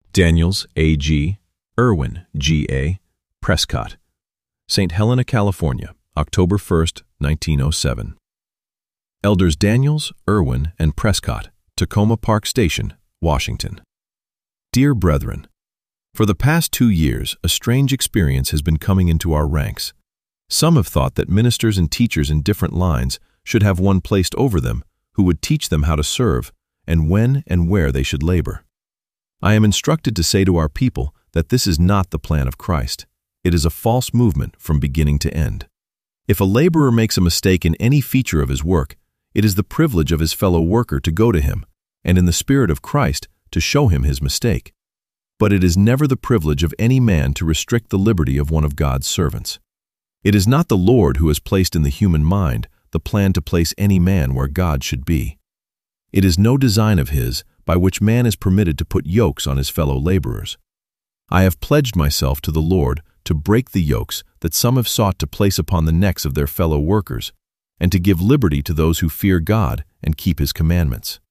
Daniels, A.G., Irwin, G.A., Prescott. St. Helena, California, October 1, 1907. Elders Daniels, Irwin, and Prescott, Tacoma Park Station, Washington. Dear brethren, for the past 2 years, a strange experience has been coming into our ranks. Some have thought that ministers and teachers in different lines should have one placed over them who would teach them how to serve and when and where they should labor. I am instructed to say to our people that this is not the plan of Christ. It is a false movement from beginning to end. If a laborer makes a mistake in any feature of his work, it is the privilege of his fellow worker to go to him, and in the Spirit of Christ to show him his mistake. But it is never the privilege of any man to restrict the liberty of one of God's servants. It is not the Lord who has placed in the human mind the plan to place any man where God should be. It is no design of his by which man is permitted to put yokes on his fellow laborers. I have pledged myself to the Lord to break the yokes that some have sought to place upon the necks of their fellow workers, and to give liberty to those who fear God and keep His commandments.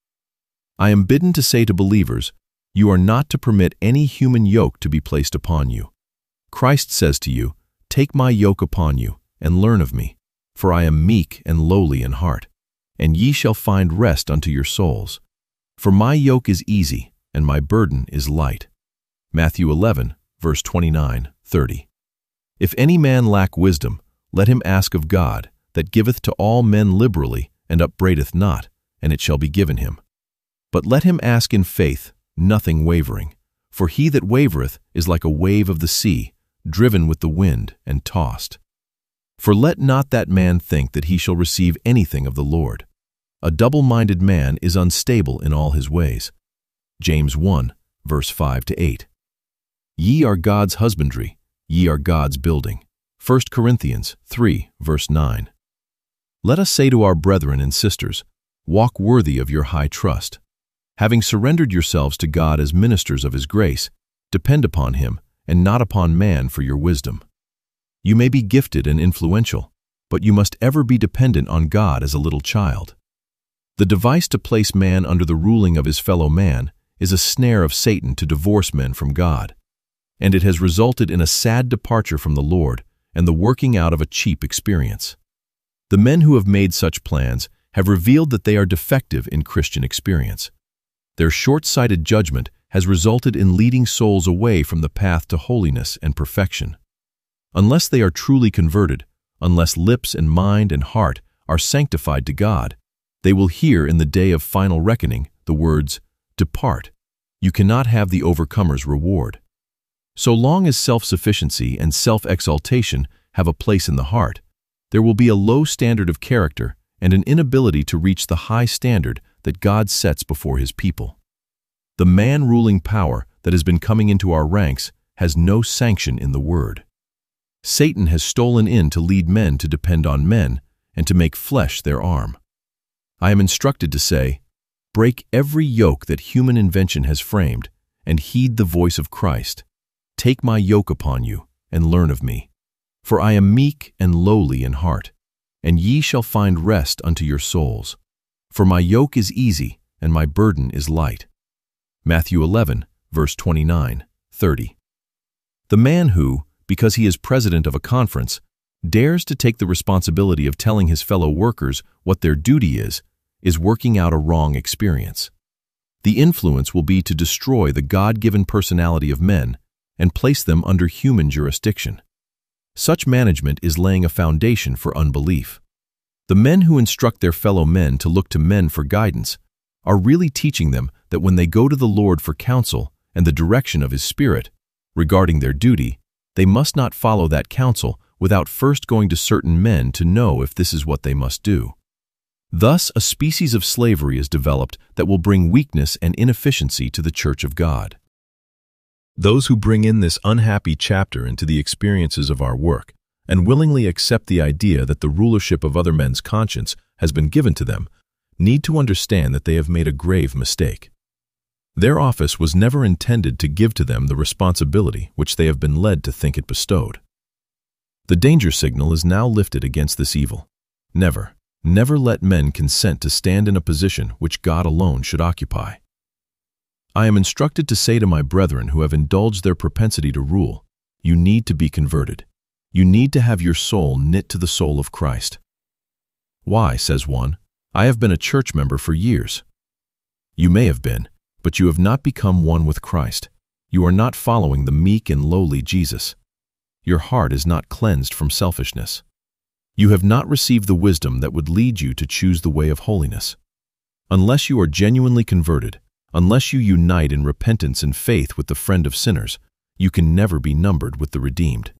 I am bidden to say to believers, you are not to permit any human yoke to be placed upon you. Christ says to you, take my yoke upon you, and learn of me, for I am meek and lowly in heart, and ye shall find rest unto your souls. For my yoke is easy, and my burden is light. Matthew 11, verse 29, 30. If any man lack wisdom, let him ask of God, that giveth to all men liberally, and upbraideth not, and it shall be given him. But let him ask in faith, nothing wavering. For he that wavereth is like a wave of the sea, driven with the wind and tossed. For let not that man think that he shall receive anything of the Lord. A double-minded man is unstable in all his ways. James 1, verse 5-8. Ye are God's husbandry, ye are God's building. 1 Corinthians 3, verse 9. Let us say to our brethren and sisters, walk worthy of your high trust. Having surrendered yourselves to God as ministers of His grace, depend upon Him and not upon man for your wisdom. You may be gifted and influential, but you must ever be dependent on God as a little child. The device to place man under the ruling of his fellow man is a snare of Satan to divorce men from God, and it has resulted in a sad departure from the Lord and the working out of a cheap experience. The men who have made such plans have revealed that they are defective in Christian experience. Their short-sighted judgment has resulted in leading souls away from the path to holiness and perfection. Unless they are truly converted, unless lips and mind and heart are sanctified to God, they will hear in the day of final reckoning the words, "Depart. You cannot have the overcomer's reward." So long as self-sufficiency and self-exaltation have a place in the heart, there will be a low standard of character and an inability to reach the high standard that God sets before His people. The man-ruling power that has been coming into our ranks has no sanction in the Word. Satan has stolen in to lead men to depend on men and to make flesh their arm. I am instructed to say, break every yoke that human invention has framed and heed the voice of Christ. Take my yoke upon you and learn of me. For I am meek and lowly in heart, and ye shall find rest unto your souls. For my yoke is easy and my burden is light. Matthew 11, verse 29, 30. The man who, because he is president of a conference, dares to take the responsibility of telling his fellow workers what their duty is working out a wrong experience. The influence will be to destroy the God-given personality of men and place them under human jurisdiction. Such management is laying a foundation for unbelief. The men who instruct their fellow men to look to men for guidance are really teaching them that when they go to the Lord for counsel and the direction of His Spirit regarding their duty, they must not follow that counsel without first going to certain men to know if this is what they must do. Thus, a species of slavery is developed that will bring weakness and inefficiency to the Church of God. Those who bring in this unhappy chapter into the experiences of our work and willingly accept the idea that the rulership of other men's conscience has been given to them need to understand that they have made a grave mistake. Their office was never intended to give to them the responsibility which they have been led to think it bestowed. The danger signal is now lifted against this evil. Never, never let men consent to stand in a position which God alone should occupy. I am instructed to say to my brethren who have indulged their propensity to rule, you need to be converted. You need to have your soul knit to the soul of Christ. Why, says one, I have been a church member for years. You may have been, but you have not become one with Christ. You are not following the meek and lowly Jesus. Your heart is not cleansed from selfishness. You have not received the wisdom that would lead you to choose the way of holiness. Unless you are genuinely converted, unless you unite in repentance and faith with the friend of sinners, you can never be numbered with the redeemed.